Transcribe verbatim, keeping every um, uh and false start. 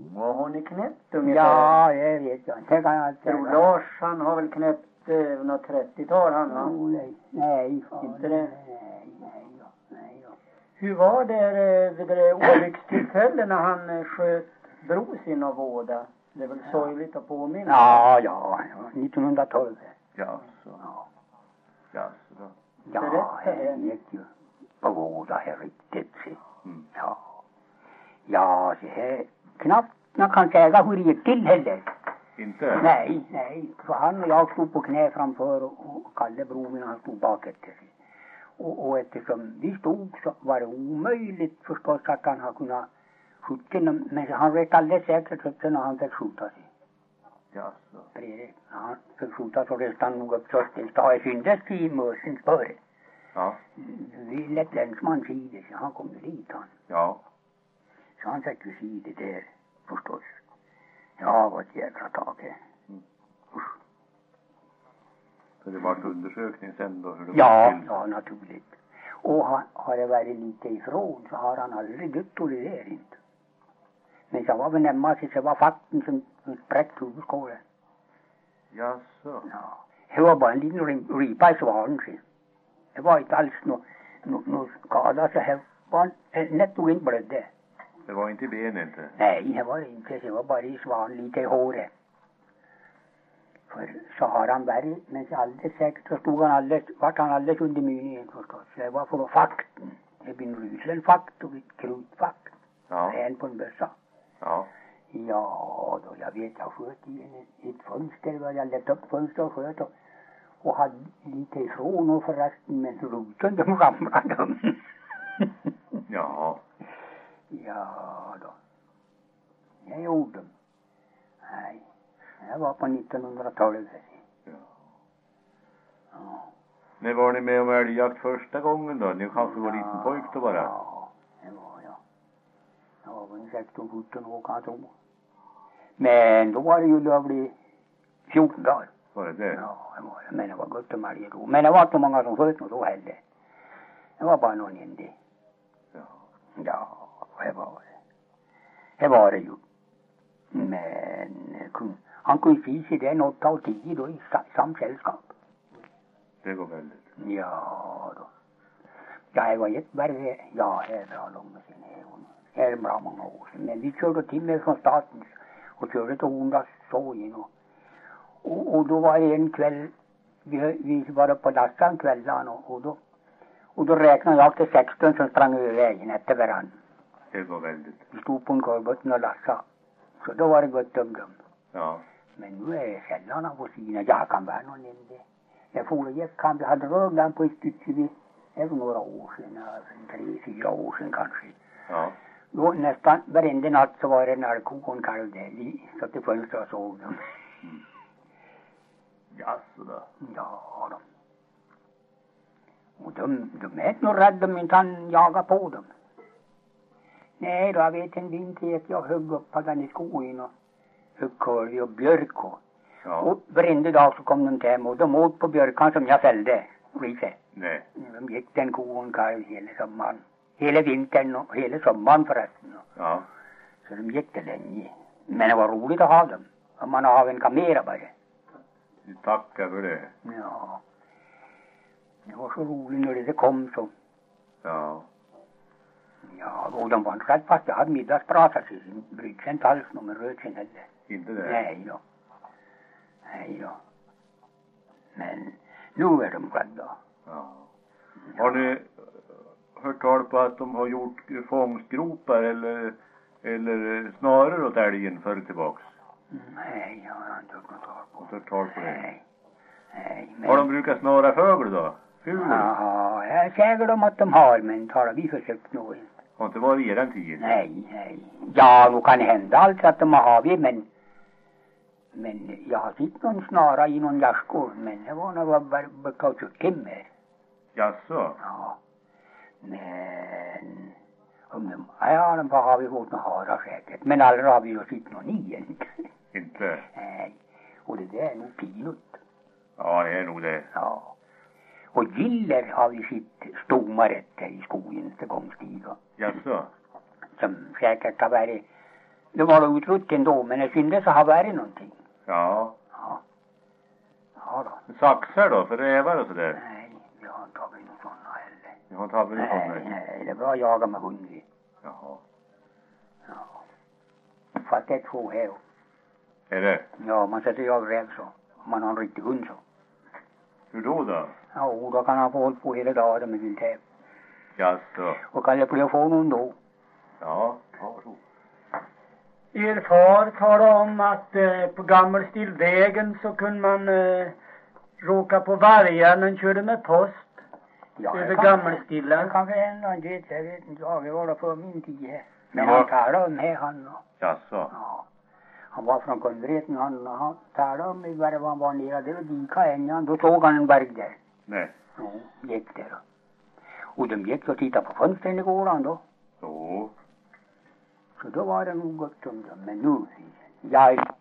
Och hon är knäppt ungefär. Ja, det vet jag inte. Det kan jag inte Tror Lars, han har väl knäppt eh, något trettiotal han va? Oh, nej, nej, fan, inte det? Nej, nej, ja, nej, ja. Hur var det eh, vid det olyckstillfället när han eh, sköt bror sin av båda? Det är väl ja. sorgligt att påminna? Ja, ja, ja, nittonhundratolv. Ja, så. Ja. Ja, så. Ja, det gick ju på båda här riktigt. Mm. Ja. Ja, så här, knappt man kan säga hur det gick till heller. Inte? Nej, nej. För han och jag stod på knä framför och, och Kalle bror min han stod bak efter sig. Och, och eftersom vi stod så var det omöjligt förstås att han har kunnat skjuta. Men han vet alldeles säkert att när han fick skjuta sig. Ja, så. Fredrik, när han fick skjuta så reste han nog upp så ställt. Det har jag syntes i mörsens spör. Ja. Vi lät länsman sida så han kom dit han. Ja. Så han fick ju sida där förstås. Ja, vad ett jäkla tag det. Mm. Så det var en undersökning sen då? Hur det ja, var till? ja, naturligt. Och har, har det varit lite ifrån så har han aldrig dött och det är inte. Men så var vi nämma sig så var fakten som, som spräckt huvudskålen. Ja, så. Ja. Det var bara en liten ripa i svaren sen. Det var inte alls något no, no skada så här var netto inte blödde. Det var inte i benen inte? Nej, det var inte. Det var bara i svan lite i håret. För så har han varit, men så alldeles säkert så stod han alldeles, vart han alldeles under myningen förstås. Så det var för fakten. Det blir en ryselfakt och ett krutfakt. Ja. En på en bössa. Ja. Ja, då jag vet jag sköt i en, ett fönster. Jag lät upp fönster och sköt och, och hade lite ifrån och förresten. Men roten de ramlade. Ja. Ja då. Jag gjorde dem. Nej. Jag var på nittonhundratolv. Ja. Ja. När var ni med om älgjakt första gången då? Ni kanske var ja, liten pojk då bara? Ja, det var jag. Jag var väl sexton sjutton år kanske. Men då var det ju lovlig fjorton dagar. Var det det? Ja, det var det. Men det var gott om älg då. Men det var inte många som sköt nog då heller. Det var bara någon enda. Ja. Ja, det var det. Det var det ju. Men han kunde se sig den åtta och tio då i samsällskap. Det går väldigt. Ja då. Ja, det var jättebärre. Ja, det är bra långt med sin egen. Det är bra många år sedan. Men vi körde till med från statens och körde till Hondas sågen. Och, och, och då var det en kväll, vi, vi var på Lassan kvällan och, och då och då räknade jag till sexton som sprang över vägen efter varandra. Det går väldigt. Vi stod på en korvbotten och lassa. Så då var det gott om dem. Ja. Men nu är det sällan på sina. Jag kan vara någon enda. Jag får det gick han. Vi hade röglan på ett stycke vid. Det var några år sedan. Tre, fyra år sedan kanske. Ja. Då nästan varenda natt så var det när kokon kalv där. Vi satt i fönstret och såg dem. Mm. Ja, så då. Ja då. Och de, de är inte nog rädda om inte han jagar på dem. Nej, då jag vet en vinter jag högg upp på den i skogen och högg korv och björk och, ja. och varenda dag så kom de till hem och de åt på björkan som jag fällde. Riset. Nej. De gick den kon kalv hela sommaren. Hela vintern och hela sommaren förresten. Ja. Så de gick det länge. Men det var roligt att ha dem. Om man har en kamera bara. Vi tackar för det. Ja. Det var så roligt när det kom så. Ja. Ja, och de var inte rätt fast. Jag hade middagsprata sig. Brydde sig inte alls någon med rödsen heller. Inte det? Nej då. Nej då. Men nu är de rädda. Ja. Har ni hört tal på att de har gjort fångstgropar eller, eller snarare åt älgen förr tillbaks? Nej, jag har inte hört något tal på. Har du hört tal på det? Nej. Nej, men... Har de brukat snara fågel då? Ful? Ja, jag säger dem att de har, men talar vi försökt nog inte. Har inte varit i den tiden? Nej, nej. Ja, nu kan hända allt att de har vi, men... Men jag har sett någon snara i någon jaskor, men det var när det var bara kautschuktimmer. Jaså? Ja. Men... Om de... Ja, de har vi fått några harar säkert. Men aldrig har vi ju sett någon igen. Inte? Nej. Och det där är nog pinut. Ja, det är nog det. Ja. Och giller har vi sitt stomaret i skogen till gångstiga. Jaså? Som säkert har varit Det var utrott ändå, men jag syntes ha varit någonting. Ja. Ja. Ja då. Saxar då, för rävar och sådär? Nej, jag har inte tagit någon sådana heller. Jag har inte haft någon Nej, sån? nej, det är bra att jaga med hund. Jaha. Ja. Fast det är två här. Är det? Ja, man sätter jag räv så. Om man har en riktig hund så. Hur då då? Ja, då kan han få hålla på hela dagen med sin täv. Jaså. Och kan jag bli få någon då? Ja, ja, så. Er far talade om att eh, på Gammelstillvägen så kunde man eh, råka på vargar när han körde med post. Ja, över kan- Gammelstilla. Det kan hända han vet, jag vet inte. Ja, det var det för min tid här. Men Ja. han talade om här han och, Jaså. ja. Han var från Konvreten han och han talade om i varje han var nere. Det var lika ängan. Då såg han en berg där. Nej. Ja, gick där. Och de gick och tittade på fönstren i gården då. Så. Så då var det nog gott om dem. Men nu, jag